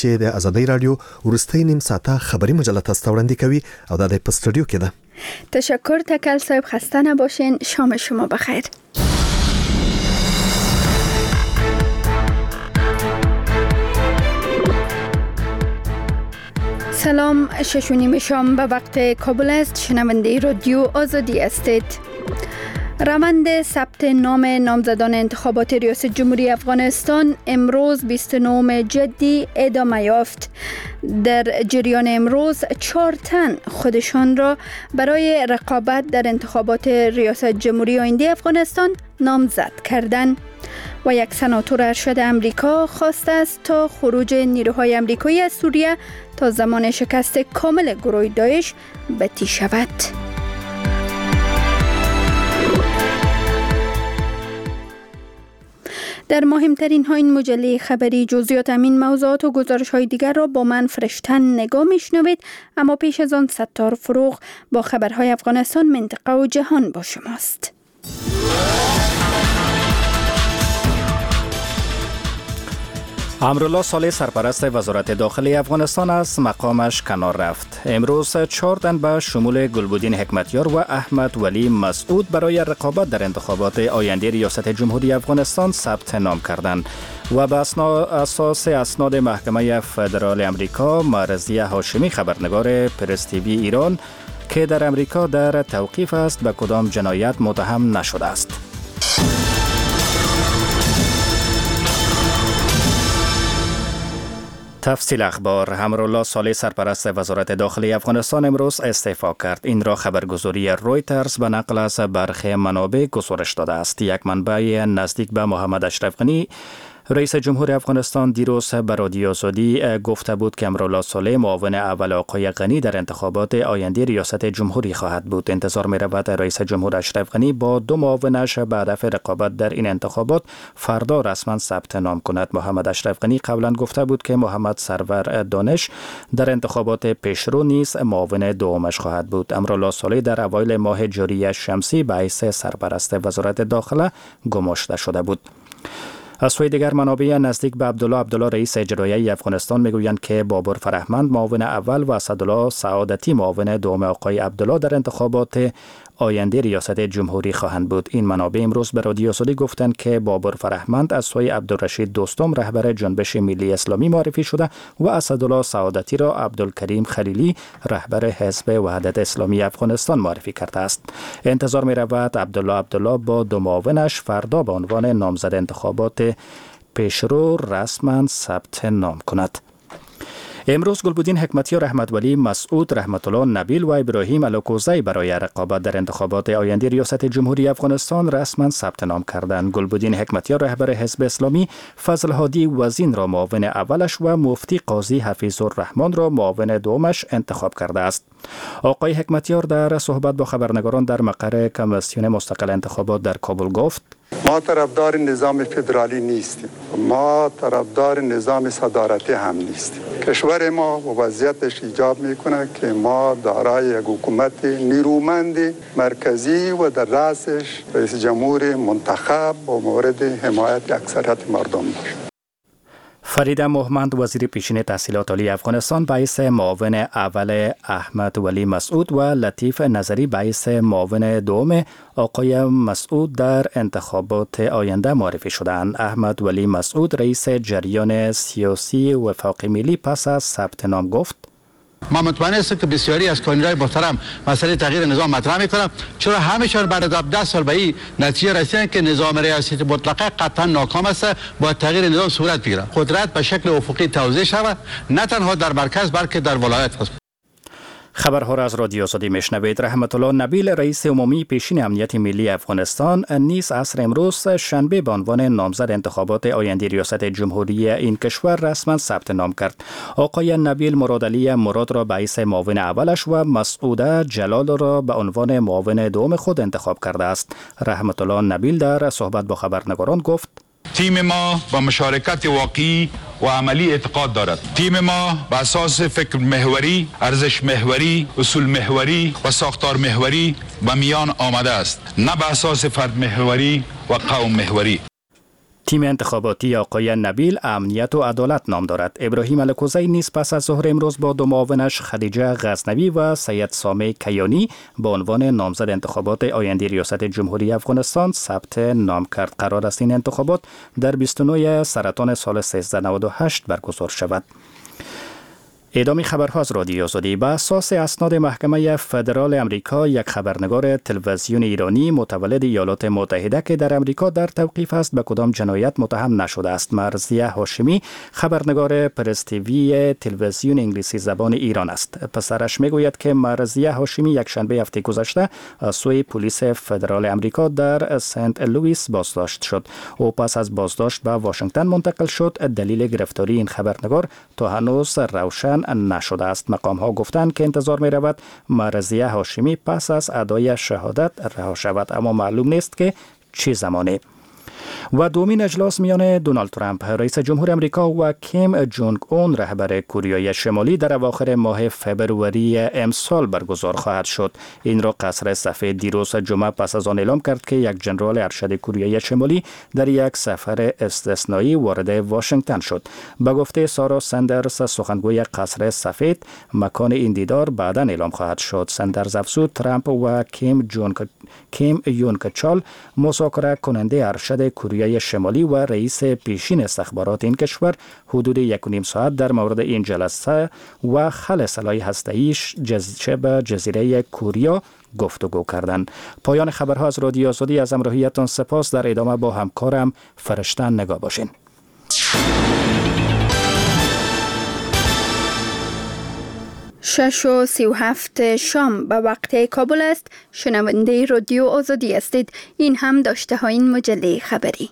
چې د ازادۍ رادیو ورستۍ نیم ساعته خبری مجله تاسو ته وړاندې کوي او دا د پستډیو کې ده. تشکر تکل صاحب، خسته نباشین. شام شما بخیر. سلام، 6:30 شام به وقت کابل است. شنونده رادیو آزادی هستید. روند ثبت نام نامزدان انتخابات ریاست جمهوری افغانستان امروز 29 جدی ادامه یافت. در جریان امروز 4 تن خودشان را برای رقابت در انتخابات ریاست جمهوری آینده افغانستان نامزد کردند و یک سناتور ارشد امریکا خواسته است تا خروج نیروهای امریکایی از سوریه تا زمان شکست کامل گروه داعش بتی شود. در مهمترین ها این مجله خبری جزئیات همین موضوعات و گزارش های دیگر را با من فرشتن نگاه میشنوید، اما پیش از آن ستار فروغ با خبرهای افغانستان، منطقه و جهان با شماست. امرالله صالح سرپرست وزارت داخلی افغانستان از مقامش کنار رفت. امروز 4 تن به شمول گلبدین حکمتیار و احمد ولی مسعود برای رقابت در انتخابات آینده ریاست جمهوری افغانستان ثبت نام کردند و به اساس اسناد محکمه فدرال امریکا، مرضیه هاشمی خبرنگار پرس تیوی ایران که در امریکا در توقیف است به کدام جنایت متهم نشده است. تفصیل اخبار. امرالله صالح سرپرست وزارت داخلی افغانستان امروز استعفا کرد. این را خبرگزاری رویترز به نقل از برخی منابع گزارش داده است. یک منبع نزدیک به محمد اشرف غنی رئیس جمهور افغانستان دیروز به رادیو آزادی گفته بود که امرالله صالح معاون اول آقای غنی در انتخابات آینده ریاست جمهوری خواهد بود. انتظار می رود رئیس جمهور اشرف غنی با 2 معاونش به هدف رقابت در این انتخابات فردا رسما ثبت نام کند. محمد اشرف غنی قبلا گفته بود که محمد سرور دانش در انتخابات پیشرو نیز معاون دومش خواهد بود. امرالله صالح در اوایل ماه جاری شمسی به حیث سرپرست وزارت داخله گماشته شده بود. از سوی دیگر منابع نزدیک به عبدالله رئیس اجرایی افغانستان میگویند که بابر فرهمند معاون اول و اسدالله سعادتی معاون دوم آقای عبدالله در انتخابات آینده ریاست جمهوری خواهند بود. این منابع امروز به رادیو آزادی گفتند که بابر فرهمند از سوی عبدالرشید دوستم رهبر جنبش ملی اسلامی معرفی شده و اسدالله سعادتی را عبدالکریم خلیلی رهبر حزب وحدت اسلامی افغانستان معرفی کرده است. انتظار می رود عبدالله با 2 معاونش فردا به عنوان نامزد انتخابات پیشرو رسما ثبت نام کند. امروز گلبدین حکمتیار، احمد ولی مسعود، رحمت الله نبیل و ابراهیم الکوزی برای رقابت در انتخابات آینده ریاست جمهوری افغانستان رسما ثبت نام کردند. گلبدین حکمتیار رهبر حزب اسلامی فضل هادی وزین را معاون اولش و مفتی قاضی حفیظ الرحمن را معاون دومش انتخاب کرده است. آقای حکمتیار در صحبت با خبرنگاران در مقر کمیسیون مستقل انتخابات در کابل گفت: ما طرفدار نظام فدرالی نیستیم، ما طرفدار نظام صدارتی هم نیستیم. کشور ما و وضعیتش ایجاب میکنه که ما دارای یک حکومت نیرومند مرکزی و در رأسش رئیس جمهور منتخب با مورد حمایت اکثریت مردم باشه. فرید مهمند وزیر پیشین تحصیلات عالی افغانستان به حیث معاون اول احمد ولی مسعود و لطیف نظری به حیث معاون دوم آقای مسعود در انتخابات آینده معرفی شدند. احمد ولی مسعود رئیس جریان سیاسی وفاق ملی پس از ثبت نام گفت: ما مطمئن هستم که بسیاری از کاندیدای محترم مسئله تغییر نظام مطرح میکنن، چرا همیشه بعد از 10 سال به این نتیجه رسیدن که نظام ریاستی مطلقه قطعا ناکام است. با تغییر نظام صورت بگیرد، قدرت به شکل افقی توزیع شود، نه تنها در مرکز بلکه در ولایت است. خبرها را از رادیو آزادی میشنوید. رحمت الله نبیل رئیس عمومی پیشین امنیت ملی افغانستان نیز عصر امروز شنبه به عنوان نامزد انتخابات آینده ریاست جمهوری این کشور رسما ثبت نام کرد. آقای نبیل مرادعلی مراد را به حیث معاون اولش و مسعود جلال را به عنوان معاون دوم خود انتخاب کرده است. رحمت الله نبیل در صحبت با خبرنگاران گفت: تیم ما با مشارکت واقعی و عملی اعتقاد دارد. تیم ما به اساس فکر محوری، ارزش محوری، اصول محوری و ساختار محوری به میان آمده است، نه به اساس فرد محوری و قوم محوری. تیم انتخاباتی آقای نبیل امنیت و عدالت نام دارد. ابراهیم الکوزی نیز پس از ظهر امروز با دو معاونش خدیجه غزنوی و سید سامع کیانی به عنوان نامزد انتخابات آینده ریاست جمهوری افغانستان ثبت نام کرد. قرار است این انتخابات در 29 سرطان سال 1398 برگزار شود. ادامه خبرها از رادیو آزادی. به اساس اسناد محکمه فدرال امریکا، یک خبرنگار تلویزیون ایرانی متولد ایالات متحده که در امریکا در توقیف است به کدام جنایت متهم نشده است. مرضیه هاشمی خبرنگار پرس تیوی تلویزیون انگلیسی زبان ایران است. پسرش میگوید که مرضیه هاشمی یک شنبه هفته گذشته از سوی پلیس فدرال امریکا در سنت لوئیس بازداشت شد. او پس از بازداشت به واشنگتن منتقل شد. دلیل گرفتاری این خبرنگار تا هنوز روشن نشده است. مقام ها گفتند که انتظار می رود مرضیه هاشمی پس از ادای شهادت رها شود، اما معلوم نیست که چه زمانی. و دومین اجلاس میان دونالد ترامپ رئیس جمهور امریکا و کیم جونگ اون رهبر کره شمالی در اواخر ماه فبروری امسال برگزار خواهد شد. این را قصر سفید دیروز جمعه پس از آن اعلام کرد که یک ژنرال ارشد کره شمالی در یک سفر استثنایی وارد واشنگتن شد. به گفته سارا سندرز سخنگوی قصر سفید، مکان این دیدار بعداً اعلام خواهد شد. سندرز افزود ترامپ و کیم یونگ چال مذاکره کننده ارشد کره شمالی و رئیس پیشین استخبارات این کشور حدود 1.5 ساعت در مورد این جلسه و خلع سلاح هسته‌ای به جزیره کوریا گفتگو کردند. پایان خبرها از رادیو آزادی. از همراهیتان سپاس. در ادامه با همکارم فرشتن نگاه باشین. 6:37 شام به وقت کابل است. شنونده رادیو آزادی هستید. این هم داشته های این مجله خبری.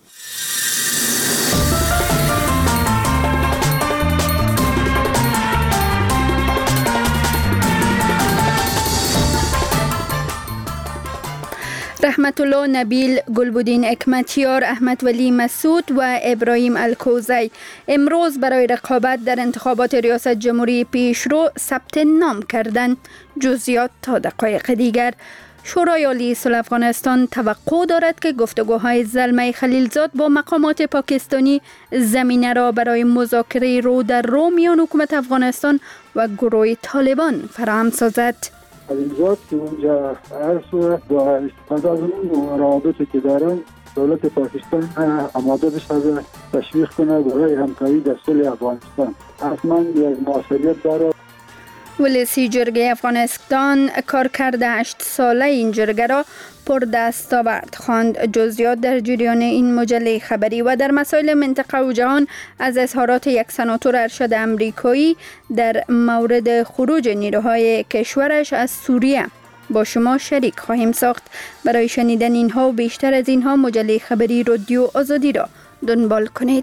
رحمت الله نبیل، گلبدین حکمتیار، احمد ولی مسعود و ابراهیم الکوزی امروز برای رقابت در انتخابات ریاست جمهوری پیشرو ثبت نام کردند. جزئیات تا دقایق دیگر. شورای عالی صلح افغانستان توقع دارد که گفتگوهای زلمه خلیلزاد با مقامات پاکستانی زمینه را برای مذاکره رو در رو میان حکومت افغانستان و گروه طالبان فراهم سازد. خلیلزاد که اونجا عرض با استفاده از اون روابطی که دارن، دولت پاکستان آماده بشه تشویق کنه برای همکاری در صلح افغانستان. حتما یک موثریت داره. ولسی جرگه افغانستان کارکرد 8 ساله این جرگه را پر دستاورد خواند. جزئیات در جریان این مجله خبری. و در مسائل منطقه و جهان از اظهارات یک سناتور ارشد امریکایی در مورد خروج نیروهای کشورش از سوریه با شما شریک خواهیم ساخت. برای شنیدن اینها و بیشتر از اینها مجله خبری رادیو آزادی را دنبال کنید.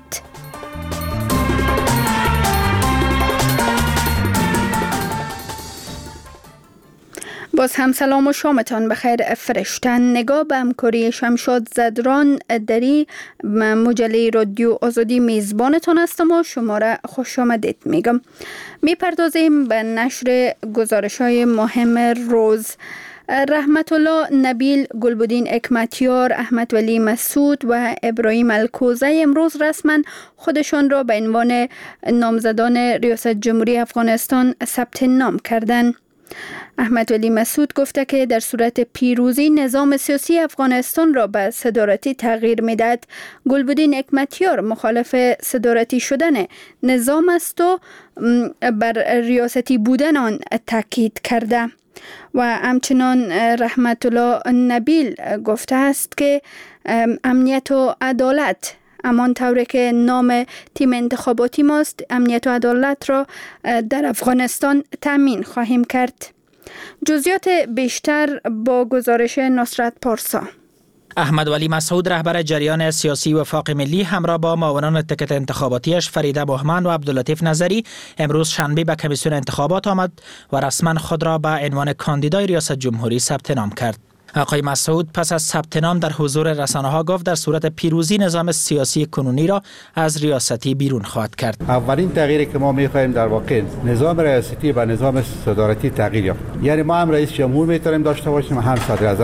باز هم سلام و شامتان بخیر. فرشتن نگاه به همکاری شمشاد زدران دری مجله رادیو آزادی میزبانتان هستم و شما را خوش آمدید میگم. میپردازیم به نشر گزارش‌های مهم روز. رحمت الله نبیل، گلبدین حکمتیار، احمد ولی مسعود و ابراهیم الکوزی امروز رسما خودشان را به عنوان نامزدان ریاست جمهوری افغانستان ثبت نام کردند. احمد ولی مسعود گفته که در صورت پیروزی نظام سیاسی افغانستان را به صدارتی تغییر میدهد. گلبدین حکمتیار مخالف صدارتی شدن نظام است و بر ریاستی بودن آن تاکید کرده. و همچنان رحمت الله نبیل گفته است که امنیت و عدالت، همان طوری که نام تیم انتخاباتی ماست، امنیت و عدالت را در افغانستان تامین خواهیم کرد. جزئیات بیشتر با گزارش نصرت پارسا. احمد ولی مسعود رهبر جریان سیاسی وفاق ملی همراه با معاونان تکت انتخاباتیش فریده بهمن و عبداللطیف نظری امروز شنبه به کمیسیون انتخابات آمد و رسما خود را به عنوان کاندیدای ریاست جمهوری ثبت نام کرد. آقای مسعود پس از ثبت نام در حضور رسانه‌ها گفت در صورت پیروزی نظام سیاسی کنونی را از ریاستی بیرون خواهد کرد. اولین تغییری که ما می‌خواهیم در واقع نظام ریاستی و نظام صدارتی تغییر یافت. یعنی ما هم رئیس جمهور می‌تونیم داشته باشیم، هم صدر اعظم.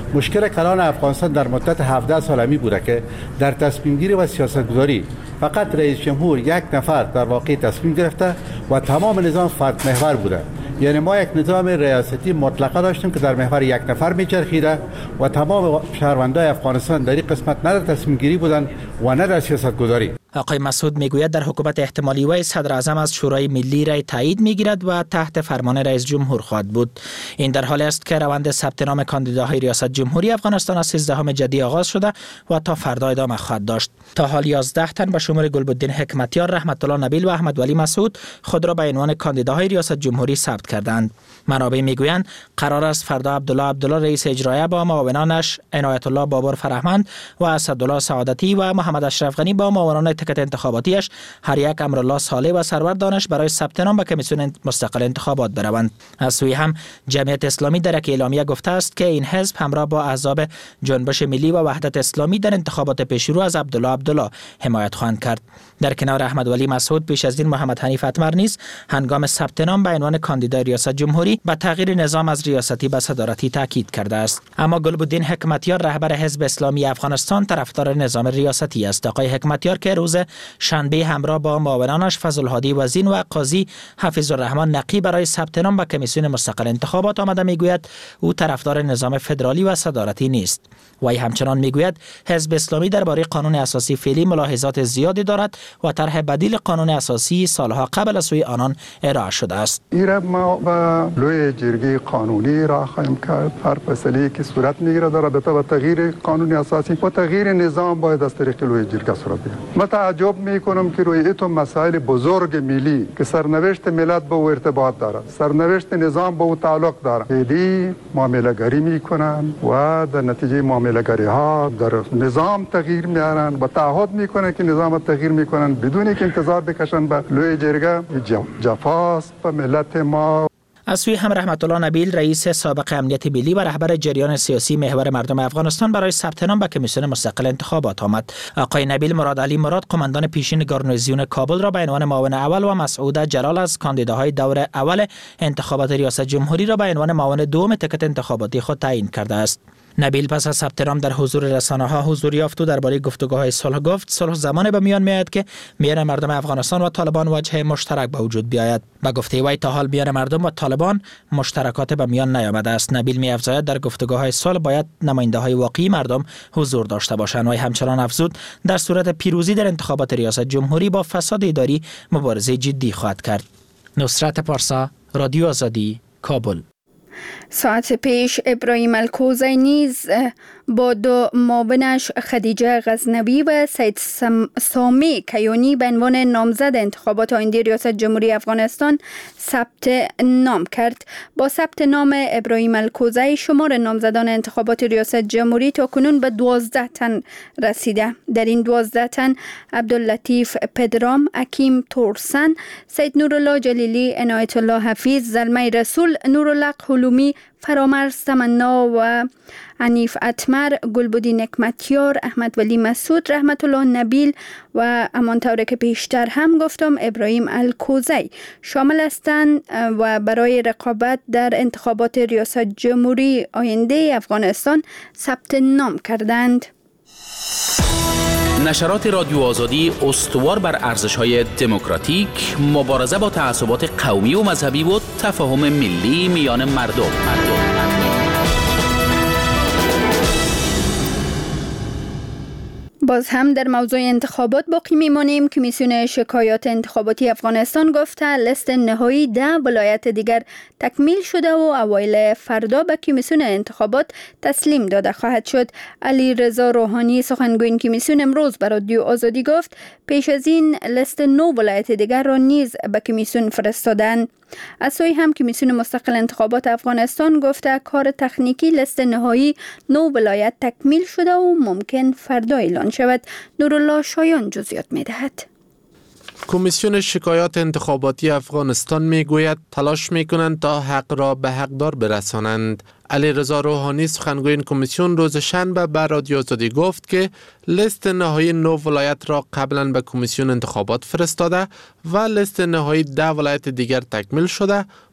مشکل کلان افغانستان در مدت 17 سال می بوده که در تصمیم گیری و سیاستگذاری فقط رئیس جمهور یک نفر در واقع تصمیم گرفته و تمام نظام فرد محور بوده. یعنی ما یک نظام ریاستی مطلقه داشتیم که در محور یک نفر میچرخیده و تمام شهروندان افغانستان در این قسمت نه در تصمیم گیری بودند و نه در سیاست گذاری. آقای مسعود میگوید در حکومت احتمالی وی صدر اعظم از شورای ملی رای تایید میگیرد و تحت فرمان رئیس جمهور خواهد بود. این در حالی است که روند ثبت نام کاندیداهای ریاست جمهوری افغانستان از 13 جدی آغاز شده و تا فردا ادامه خواهد داشت. تا حال 11 تن به شمول گلبدین حکمتیار، رحمت الله نبیل و احمد ولی مسعود خود را به عنوان کاندیداهای ریاست جمهوری ثبت کردند. منابع میگویند قرار است فردا عبدالله رئیس اجرایی با معاونانش عنایت الله بابر فرهمند و اسدالله سعادتی و محمد اشرف غنی با معاونان تکت انتخاباتیش هر یک امرالله صالح و سرور دانش برای ثبت نام به کمیسیون مستقل انتخابات بروند. از سوی هم جمعیت اسلامی در یک اعلامیه گفته است که این حزب همراه با احزاب جنبش ملی و وحدت اسلامی در انتخابات پیشرو از عبدالله حمایت خواهند کرد. در کنار احمد ولی مسعود پیش از این محمد حنیف اتمر نیز هنگام ثبت نام به عنوان کاندیدای ریاست جمهوری به تغییر نظام از ریاستی به صدارتی تاکید کرده است. اما گلبدین حکمتیار رهبر حزب اسلامی افغانستان طرفدار نظام ریاستی است. آقای حکمتیار که روز شنبه همراه با معاونانش فضل الهادی وزین و قاضی حفیظ الرحمن نقی برای ثبت نام به کمیسیون مستقل انتخابات آمده میگوید او طرفدار نظام فدرالی و صدارتی نیست. وی همچنان میگوید حزب اسلامی درباره قانون اساسی فعلی ملاحظات زیادی دارد و طرح بدیل قانون اساسی سالها قبل از سوی آنان ارائه شده است. ایره ما با لوی جرگه قانونی را خواهیم کرد. هر فیصله که صورت میگیره در رابطه با تغییر قانون اساسی و تغییر نظام باید از طریق لوی جرگه صورت بگیرد. من تعجب میکنم که روی ایتو مسائل بزرگ ملی که سرنوشت ملت با او ارتباط دارد، سرنوشت نظام با او تعلق دارد، خیلی معامله گری میکنن و در نتیجه معامله گری ها در نظام تغییر میارن و تعهد میکنن که نظام تغییر میکنن بدون که انتظار بکشن به لوی جرگه. جفاست به ملت ما. از سوی هم رحمت الله نبیل رئیس سابق امنیت ملی و رهبر جریان سیاسی محور مردم افغانستان برای ثبت نام به کمیسیون مستقل انتخابات آمد. آقای نبیل مراد علی مراد قماندان پیشین گارنیزیون کابل را به عنوان معاون اول و مسعود جلال از کاندیداهای دور اول انتخابات ریاست جمهوری را به عنوان معاون دوم تکت انتخاباتی خود تعیین کرده است. نبیل پس از ثبت نام در حضور رسانه‌ها حضور یافت و درباره گفتگوهای صلح گفت صلح زمانی به میان میآید که میان مردم افغانستان و طالبان وجه مشترک به وجود بیاید. به گفته وی تا حال میان مردم و طالبان مشترکات به میان نیامده است. نبیل می‌افزاید در گفتگوهای صلح باید نماینده‌های واقعی مردم حضور داشته باشند. وی همچنان افزود در صورت پیروزی در انتخابات ریاست جمهوری با فساد اداری مبارزه جدی خواهد کرد. نصرت پارسا، رادیو آزادی، کابل. ساعت پیش ابراهیم الکوزی نیز با دو معاونش خدیجه غزنوی و سید سامی کیانی به عنوان نامزد انتخابات آینده ریاست جمهوری افغانستان ثبت نام کرد. با ثبت نام ابراهیم الکوزی شمار نامزدان انتخابات ریاست جمهوری تا کنون به 12 تن رسیده. در این 12 تن عبداللطیف پدرام، حکیم تورسن، سید نورالله جلیلی، عنایت الله حفیظ، زلمه رسول، نورالله حلومی، فرامرز تمنا و حنیف اتمر، گلبدین حکمتیار، احمد ولی مسعود، رحمت الله نبیل و همانطور که پیشتر هم گفتم ابراهیم الکوزی شامل هستند و برای رقابت در انتخابات ریاست جمهوری آینده افغانستان ثبت نام کردند. نشرات رادیو آزادی استوار بر ارزش‌های دموکراتیک، مبارزه با تعصبات قومی و مذهبی و تفاهم ملی میان مردم. باز هم در موضوع انتخابات باقی میمانیم. کمیسیون شکایات انتخاباتی افغانستان گفته لیست نهایی 10 ولایت دیگر تکمیل شده و اوایل فردا به کمیسیون انتخابات تسلیم داده خواهد شد. علی رضا روحانی سخنگوی کمیسیون امروز به رادیو آزادی گفت پیش از این لیست 9 ولایت دیگر را نیز به کمیسیون فرستادند. از سوی هم کمیسیون مستقل انتخابات افغانستان گفته کار تکنیکی لیست نهایی 9 ولایت تکمیل شده و ممکن فردا اعلان شود. نورالله شایان جزئیات می‌دهد. کمیسیون شکایات انتخاباتی افغانستان میگوید تلاش میکنند تا حق را به حقدار برسانند. علی رضا روحانی سخنگوی این کمیسیون روز شنبه به رادیو آزادی گفت که لیست نهایی 9 ولایت را قبلا به کمیسیون انتخابات فرستاده و لیست نهایی 10 ولایت دیگر تکمیل شده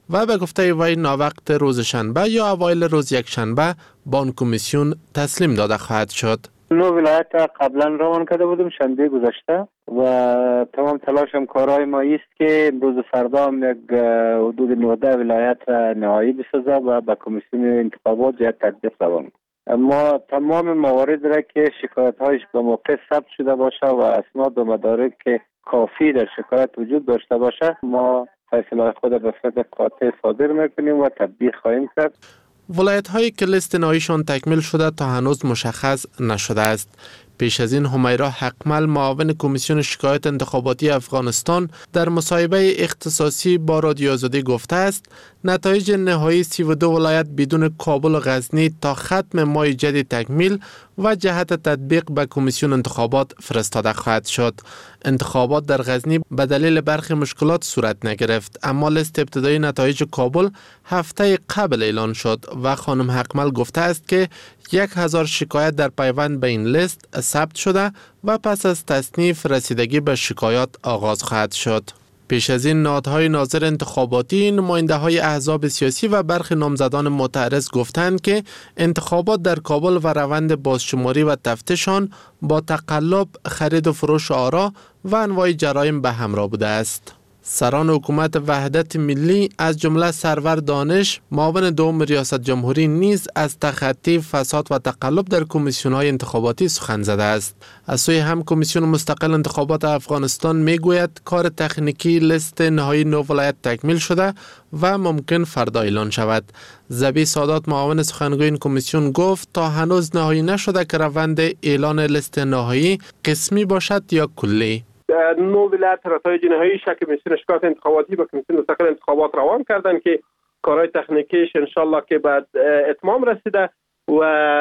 و به گفته وی ناوقت روز شنبه یا اوایل روز یکشنبه با آن کمیسیون تسلیم داده خواهد شد. 9 ولایت قبلا روان کرده بودیم شنبه گذشته و تمام تلاش همکارای ما است که امروز فردا هم یک حدود 19 ولایت نهایی بسازه و به کمیسیون انتخابات جهت تطبیق روان. اما تمام موارد را که شکایت هایش به موقع ثبت شده باشه و اسناد و مدارک که کافی در شکایت وجود داشته باشه ما فیصله خود به صورت قاطع صادر میکنیم و تطبیق خواهیم کرد. ولایت هایی که لیست نهاییشان تکمیل شده تا هنوز مشخص نشده است. پیش از این همیرا حقمل معاون کمیسیون شکایات انتخاباتی افغانستان در مصاحبه اختصاصی با رادیو آزادی گفته است نتایج نهایی 32 ولایت بدون کابل و غزنی تا ختم ماه جدید تکمیل و جهت تطبیق به کمیسیون انتخابات فرستاده خواهد شد. انتخابات در غزنی به دلیل برخی مشکلات صورت نگرفت، اما لیست ابتدایی نتایج کابل هفته قبل اعلان شد و خانم حقمل گفته است که 1000 شکایت در پیوند به این لیست ثبت شده و پس از تصنیف رسیدگی به شکایات آغاز خواهد شد. پیش از این نهادهای ناظر انتخاباتی، نماینده‌های احزاب سیاسی و برخی نامزدان معترض گفتند که انتخابات در کابل و روند بازشماری و تفتیش آن با تقلب، خرید و فروش آرا و انواع جرایم به همراه بوده است. سران حکومت وحدت ملی از جمله سرور دانش، معاون دوم ریاست جمهوری نیز از تخطی، فساد و تقلب در کمیسیون‌های انتخاباتی سخن زده است. از سوی هم کمیسیون مستقل انتخابات افغانستان میگوید کار تکنیکی لیست نهایی 9 ولایت تکمیل شده و ممکن فردا اعلان شود. ذبیح سادات معاون سخنگوی این کمیسیون گفت تا هنوز نهایی نشده که روند اعلان لیست نهایی قسمی باشد یا کلی. 9 ولایت نتایج نهایی کمیسیون شکایات انتخاباتی به کمیسیون مستقل انتخابات روان کردن که کارهای تکنیکیش انشالله که بعد اتمام رسیده و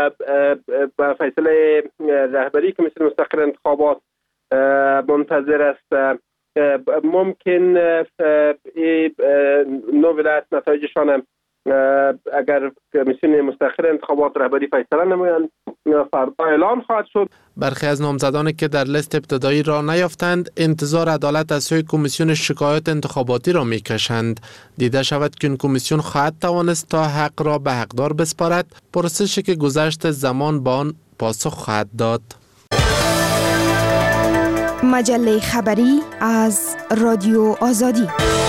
به فیصله رهبری کمیسیون مستقل انتخابات منتظر است. ممکن 9 ولایت نتایجشان هم اگر کمیسیون مستقل انتخابات رهبری فیصله نمایند فردا اعلان خواهد شد. برخی از نامزدانی که در لیست ابتدایی را نیافتند انتظار عدالت از سوی کمیسیون شکایات انتخاباتی را میکشند. دیده شود که این کمیسیون خواهد توانست تا حق را به حقدار بسپارد، پرسشی که گذشت زمان با آن پاسخ خواهد داد. مجله خبری از رادیو آزادی.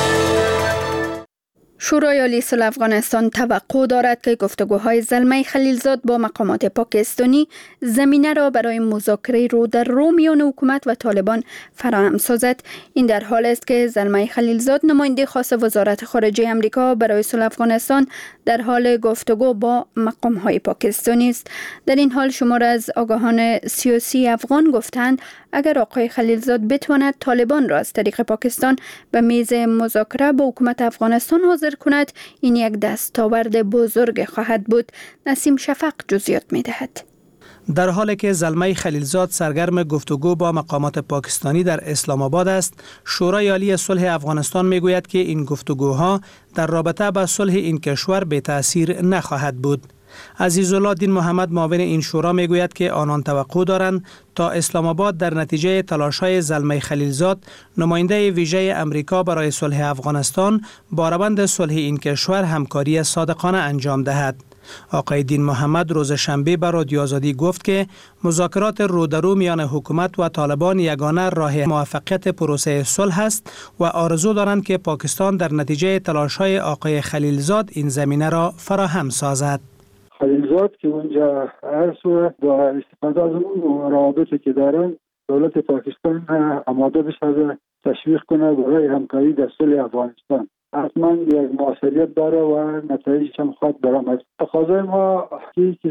شورای عالی صلح افغانستان توقع دارد که گفتگوهای زلمه خلیلزاد با مقامات پاکستانی زمینه را برای مذاکره رو در رو میان حکومت و طالبان فراهم سازد. این در حال است که زلمه خلیلزاد نماینده خاص وزارت خارجه آمریکا برای صلح افغانستان در حال گفتگو با مقامهای پاکستانی است. در این حال شمار از آگاهان سیاسی افغان گفتند اگر آقای خلیلزاد بتواند طالبان را از طریق پاکستان به میز مذاکره با حکومت افغانستان حاضر کند، این یک دستاورد بزرگ خواهد بود. نسیم شفق جزئیات می‌دهد. در حالی که زلمه خلیلزاد سرگرم گفتگو با مقامات پاکستانی در اسلام آباد است، شورای عالی صلح افغانستان میگوید که این گفتگوها در رابطه با صلح این کشور بی تأثیر نخواهد بود. عزیزالله دین محمد معاون این شورا میگوید که آنان توقع دارند تا اسلام آباد در نتیجه تلاش‌های زلمه خلیلزاد، نماینده ویژه امریکا برای صلح افغانستان، با روند صلح این کشور همکاری صادقانه انجام دهد. آقای دین محمد روز شنبه به رادیو آزادی گفت که مذاکرات رودرو میان حکومت و طالبان یگانه راه موفقیت پروسه صلح است و آرزو دارند که پاکستان در نتیجه تلاش‌های آقای خلیلزاد این زمینه را فراهم سازد. خلیلزاد که اونجا هست و با استفاده از اون روابطی که دارن دولت پاکستان آماده بشه تشویق کنه برای همکاری در صلح افغانستان. حتما یک موثریت داره و نتایجش هم خواهد برآمد. تقاضای ما که یک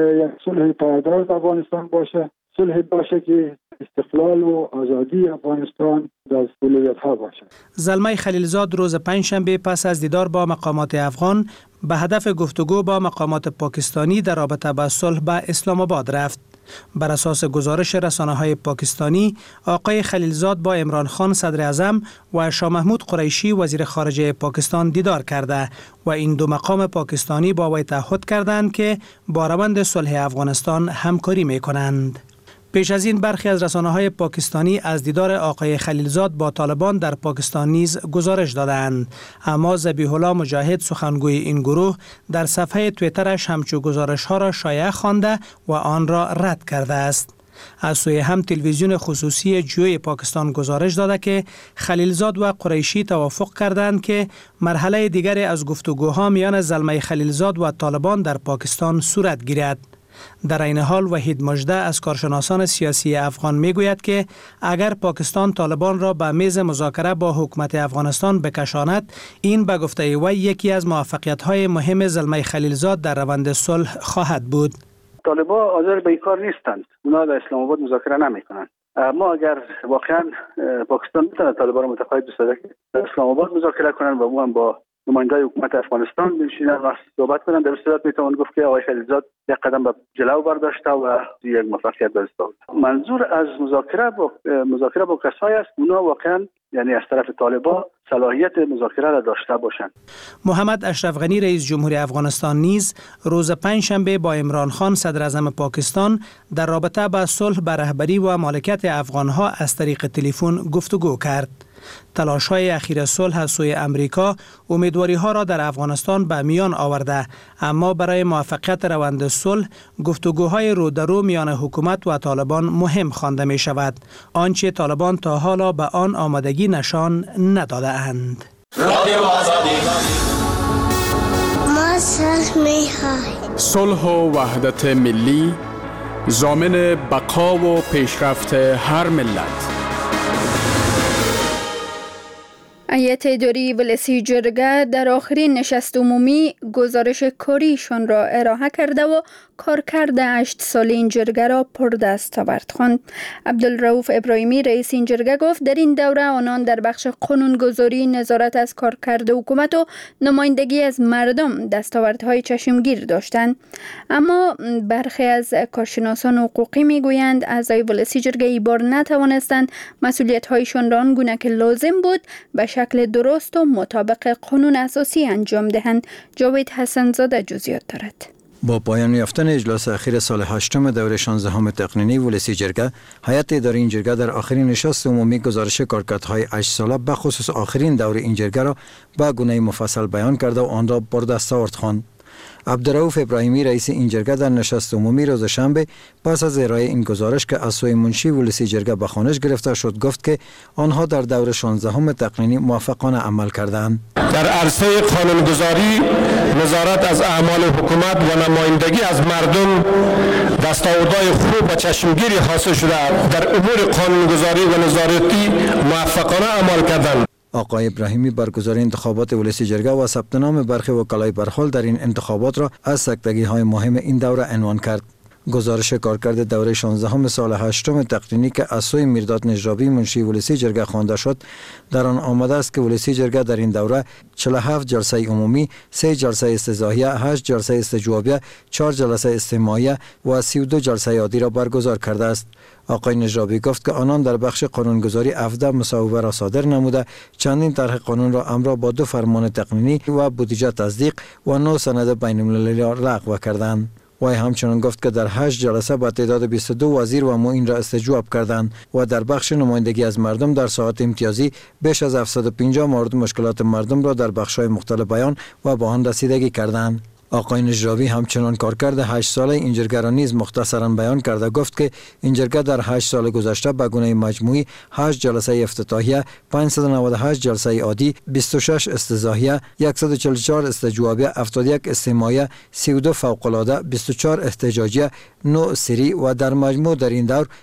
صلح پایدار در افغانستان باشه، صلح باشه که استقلال و آزادی افغانستان در اولویت‌ها باشه. زلمه خلیلزاد روز پنجشنبه پس از دیدار با مقامات افغان به هدف گفتگو با مقامات پاکستانی در رابطه با صلح به اسلام آباد رفت. بر اساس گزارش رسانه‌های پاکستانی، آقای خلیلزاد با عمران خان صدر اعظم و شاه محمود قریشی وزیر خارجه پاکستان دیدار کرده و این دو مقام پاکستانی با وی تعهد کردند که با روند صلح افغانستان همکاری می‌کنند. پیش از این برخی از رسانه‌های پاکستانی از دیدار آقای خلیلزاد با طالبان در پاکستان نیز گزارش دادند، اما ذبیح الله مجاهد سخنگوی این گروه در صفحه توییترش همچو گزارش‌ها را شایع خوانده و آن را رد کرده است. از سوی هم تلویزیون خصوصی جیوی پاکستان گزارش داده که خلیلزاد و قریشی توافق کردند که مرحله دیگری از گفتگوها میان زلمه خلیلزاد و طالبان در پاکستان صورت گیرد. در این حال وحید مژده از کارشناسان سیاسی افغان میگوید که اگر پاکستان طالبان را به میز مذاکره با حکومت افغانستان بکشاند، این به گفته وی یکی از موفقیت‌های مهم زلمه خلیلزاد در روند صلح خواهد بود. طالبان حاضر به این کار نیستند، اونا در اسلام آباد مذاکره نمیکنند. ما اگر واقعا پاکستان بتونه طالبان را متقاعد بسازه که در اسلام آباد مذاکره کنند و او هم با نمایندگان حکومت افغانستان بنشینن و صحبت کنند، در صورت میتوان گفت که آقای خلیلزاد یک قدم به جلو برداشته و یک موفقیت به دست آورد. منظور از مذاکره با کسایی است اونا واقعا یعنی از طرف طالبان صلاحیت مذاکره را داشته باشند. محمد اشرف غنی رئیس جمهوری افغانستان نیز روز پنجشنبه با عمران خان صدر اعظم پاکستان در رابطه با صلح به رهبری و مالکیت افغانها از طریق تلفن گفتگو کرد. تلاش‌های اخیر صلح از سوی امریکا امیدواری‌ها را در افغانستان به میان آورده، اما برای موفقیت روند صلح گفتگوهای رو در رو میان حکومت و طالبان مهم خوانده می شود، آنچه طالبان تا حالا به آن آمادگی نشان نداده اند. ما صلح می‌خواهیم. صلح و وحدت ملی ضامن بقا و پیشرفت هر ملت. هیئت اداری ولسی جرگه در آخرین نشست عمومی گزارش کاریشان را ارائه کرده و کارکرد 8 ساله این جرگه را پردستاورد خواند. عبدالرؤوف ابراهیمی رئیس این جرگه گفت در این دوره آنان در بخش قانونگذاری، نظارت از کارکرد حکومت و نمایندگی از مردم دستاوردهای چشمگیر داشتند، اما برخی از کارشناسان حقوقی میگویند اعضای ولسی جرگه ای بار نتوانستند مسئولیت‌هایشان را آنگونه که لازم بود به شکل درست و مطابق قانون اساسی انجام دهند. جاوید حسن‌زاده جزئیات دارد. با پایان یافتن اجلاس اخیر سال 8 دوره 16 تقنینی ولسی جرگه، هیئت اداری این جرگه در آخرین نشست عمومی گزارش کارکردهای 8 ساله به خصوص آخرین دوره این جرگه را به گونه مفصل بیان کرده و آن را بردستاورد خواند. عبدالرؤوف ابراهیمی رئیس این جرگه در نشست عمومی روز شنبه پس از ارائه این گزارش که از سوی منشی ولسی جرگه به خوانش گرفته شد گفت که آنها در دور 16 تقنینی موفقانه عمل کردند. در عرصه قانونگذاری، نظارت از اعمال حکومت و نمایندگی از مردم دستاوردهای خوب و چشمگیری حاصل شده در امور قانونگذاری و نظارتی موفقانه عمل کردند. آقای ابراهیمی برگزاری انتخابات ولسی جرگه و ثبت نام برخی وکلای برخورد در این انتخابات را از سکتگی‌های مهم این دوره عنوان کرد. گزارش کارکرد دوره 16 سال 8 تقنینی که از سوی میرداد نجرابی منشی ولسی جرگه خوانده شد، در آن آمده است که ولسی جرگه در این دوره 47 جلسه عمومی، 3 جلسه استضاحیه، 8 جلسه استجوابیه، 4 جلسه استماعیه و 32 جلسه عادی را برگزار کرده است. آقای نجرابی گفت که آنان در بخش قانونگذاری 17 مصوبه را صادر نموده، چندین طرح قانون را همراه با 2 فرمان تقنینی و بودجه تصدیق و 9 سند بین المللی را لغو کردند. وی همچنان گفت که در 8 جلسه با تعداد 22 وزیر و معین را استجواب کردند و در بخش نمایندگی از مردم در ساعات امتیازی بیش از 750 مورد مشکلات مردم را در بخش‌های مختلف بیان و به آن رسیدگی کردند. آقای نجرابی همچنان کارکرد 8 ساله این جرگه را نیز مختصراً بیان کرده گفت که این جرگه در 8 سال گذشته به گونه مجموعی 8 جلسه افتتاحیه، 598 جلسه عادی، 26 استضاحیه، 144 استجوابیه، 71 استماعیه، 32 فوق‌العاده، 24 احتجاجیه، 9 سری و در مجموع در این دور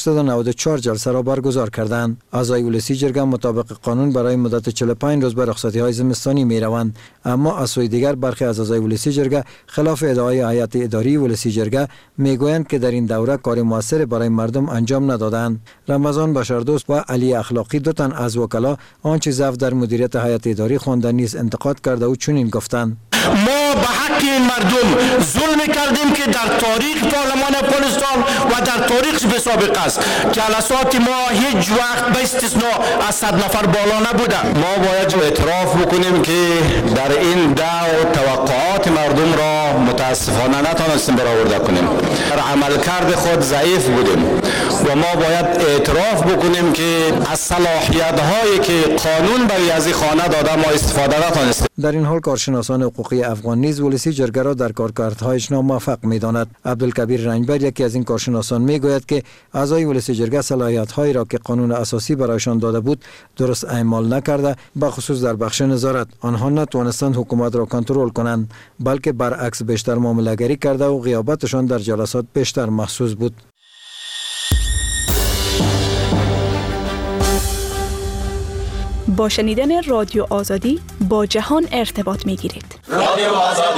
894 جلسه را برگزار کردند. اعضای ولسی جرگه مطابق قانون برای مدت 45 روز به رخصتی‌های زمستانی می‌روند، اما از سوی دیگر برخی از اعضای ولسی جرگه خلاف ادعای هیئت اداری ولسی جرگه میگویند که در این دوره کار موثر برای مردم انجام ندادند. رمضان بشردوست و علی اخلاقی دو تن از وکلا آنچه ضعف در مدیریت هیئت اداری خوانده نیز انتقاد کرده و چنین گفتند: ما به حق این مردم ظلم کردیم که در تاریخ پارلمان افغانستان و در تاریخ به سابق است. جلسات ما هیچ وقت به استثناء از 100 نفر بالا نبوده. ما باید اعتراف بکنیم که در این دور توقعات مردم را متاسفانه نتونستیم برآورده کنیم. در عملکرد خود ضعیف بودیم. و ما باید اعتراف بکنیم که از صلاحیت هایی که قانون برای از خانه داده ما استفاده نتونستیم. در این حال کارشناسان حقوقی افغان نیز ولسی جرگه را در کارکردهایش ناموفق می‌داند. عبدالکبیر رنجبر یکی از این کارشناسان میگوید که اعضای ولسی جرگه صلاحیت‌هایی را که قانون اساسی برایشان داده بود درست اعمال نکرده، بخصوص در بخش نظارت آنها نتوانستند حکومت را کنترل کنند، بلکه برعکس بیشتر معامله‌گری کرده و غیابتشان در جلسات بیشتر محسوس بود. با شنیدن رادیو آزادی با جهان ارتباط می‌گیرید. رادیو آزادی.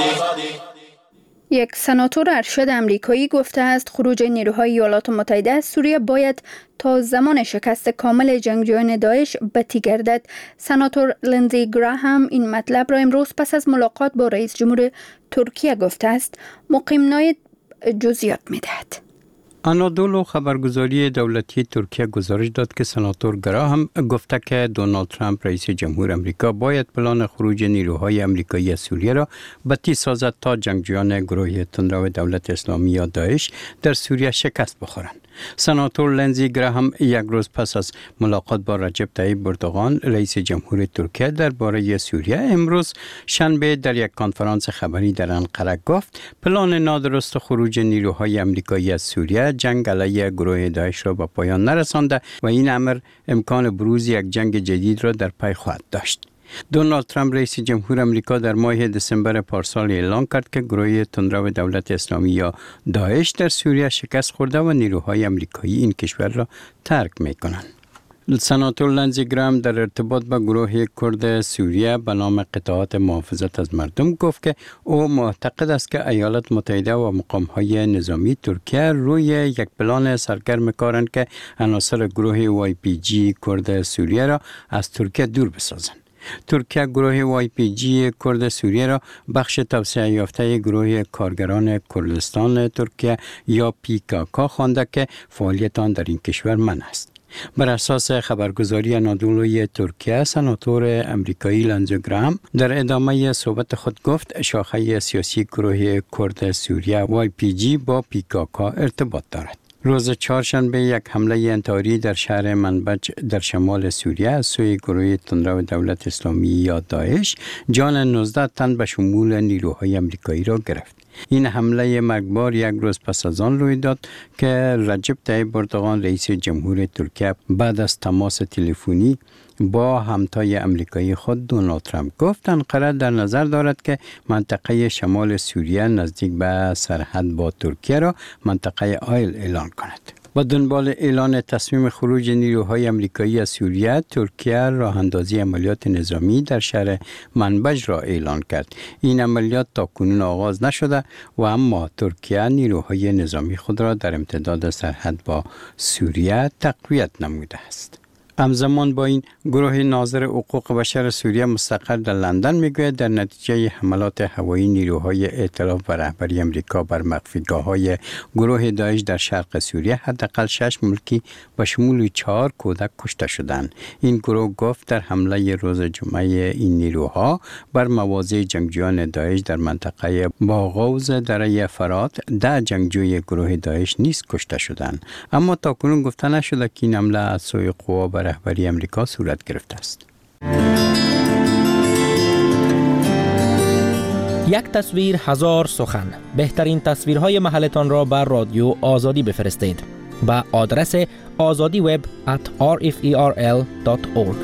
یک سناتور ارشد امریکایی گفته است خروج نیروهای ایالات متحده از سوریه باید تا زمان شکست کامل جنگجویان داعش بتی گردد. سناتور لندزی گراهام این مطلب را امروز پس از ملاقات با رئیس جمهور ترکیه گفته است. مقیم ناید جزئیات می‌دهد. آنادولو خبرگزاری دولتی ترکیه گزارش داد که سناتور گراهام گفته که دونالد ترامپ رئیس جمهور امریکا باید پلان خروج نیروهای امریکایی از سوریه را بتی سازد تا جنگجویان گروه تندرو دولت اسلامی یا داعش در سوریه شکست بخورند. سناتور لندزی گراهام یک روز پس از ملاقات با رجب طیب اردوغان رئیس جمهور ترکیه درباره سوریه امروز شنبه در یک کنفرانس خبری در انقره گفت پلان نادرست خروج نیروهای امریکایی از سوریه جنگ علیه گروه داعش را به پایان نرسانده و این امر امکان بروز یک جنگ جدید را در پی خواهد داشت. دونالد ترامپ رئیس جمهور امریکا در ماه دسامبر پارسال اعلام کرد که گروه تندرو دولت اسلامی یا داعش در سوریه شکست خورده و نیروهای امریکایی این کشور را ترک می‌کنند. سناتور لندزی گراهام در ارتباط با گروه کرد سوریه به نام قطاعات محافظت از مردم گفت که او معتقد است که ایالات متحده و مقام‌های نظامی ترکیه روی یک پلان سرگرم کارند که عناصر گروه YPG کرد سوریه را از ترکیه دور بسازند. ترکیه گروه YPG کرد سوریه را بخش توسعه یافته گروه کارگران کردستان ترکیه یا PKK خوانده که فعالیت آن در این کشور منع است. بر اساس خبرگزاری آنادولوی ترکیه سناتور امریکایی لندزی گراهام در ادامه صحبت خود گفت شاخه سیاسی گروه کرد سوریه YPG با PKK ارتباط دارد. روز چهارشنبه یک حمله انتحاری در شهر منبج در شمال سوریه از سوی گروه تندرو دولت اسلامی یا داعش جان 19 تن به شمول نیروهای امریکایی را گرفت. این حمله مرگبار یک روز پس از آن روی داد که رجب طیب اردوغان رئیس جمهور ترکیه بعد از تماس تلفنی با همتای امریکایی خود دونالد ترامپ گفت انقره در نظر دارد که منطقه شمال سوریه نزدیک به سرحد با ترکیه را منطقه آیل اعلان کند. با دنبال اعلان تصمیم خروج نیروهای امریکایی از سوریه، ترکیه راه اندازی عملیات نظامی در شهر منبج را اعلان کرد. این عملیات تاکنون آغاز نشده و اما ترکیه نیروهای نظامی خود را در امتداد سرحد با سوریه تقویت نموده است. همزمان با این گروه ناظر حقوق بشر سوریه مستقر در لندن میگوید در نتیجه حملات هوایی نیروهای ائتلاف و رهبری امریکا بر مخفیگاه‌های گروه داعش در شرق سوریه حداقل 6 ملکی به شمول 4 کودک کشته شدند. این گروه گفت در حمله روز جمعه این نیروها بر مواضع جنگجویان داعش در منطقه باغوز دره فرات 10 جنگجوی گروه داعش نیز کشته شدند. اما تاکنون گفته نشده که این حمله از سوی قوا و رهبری امریکا صورت گرفته است. یک تصویر هزار سخن. بهترین تصویرهای محلتان را بر رادیو آزادی بفرستید. با آدرس azadiweb@rferl.org.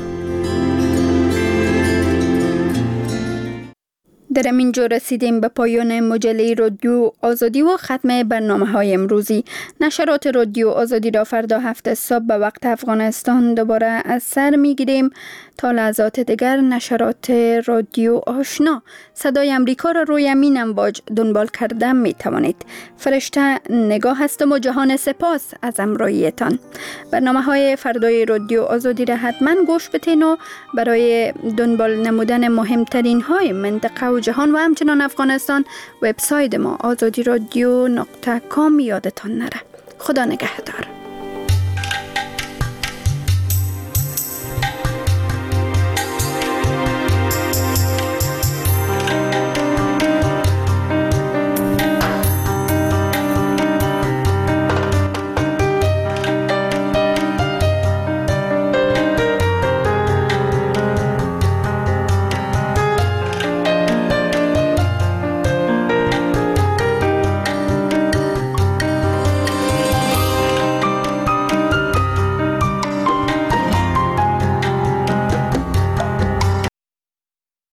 در همینجا رسیدیم به پایان مجله رادیو آزادی و ختم برنامه‌های امروزی. نشرات رادیو آزادی را فردا 7 صبح به وقت افغانستان دوباره از سر می‌گیریم. تا لحظات دیگر نشرات رادیو آشنا صدای امریکا را روی همین امواج دنبال کرده می‌توانید. فرشته نگاه هستم و جهان سپاس از همراهیتان. برنامه‌های فردای رادیو آزادی را حتما گوش بدین و برای دنبال نمودن مهمترین های منطقه و جهان و همچنان افغانستان وبسایت ما azadiradyo.com یادتان نره. خدا نگهدار.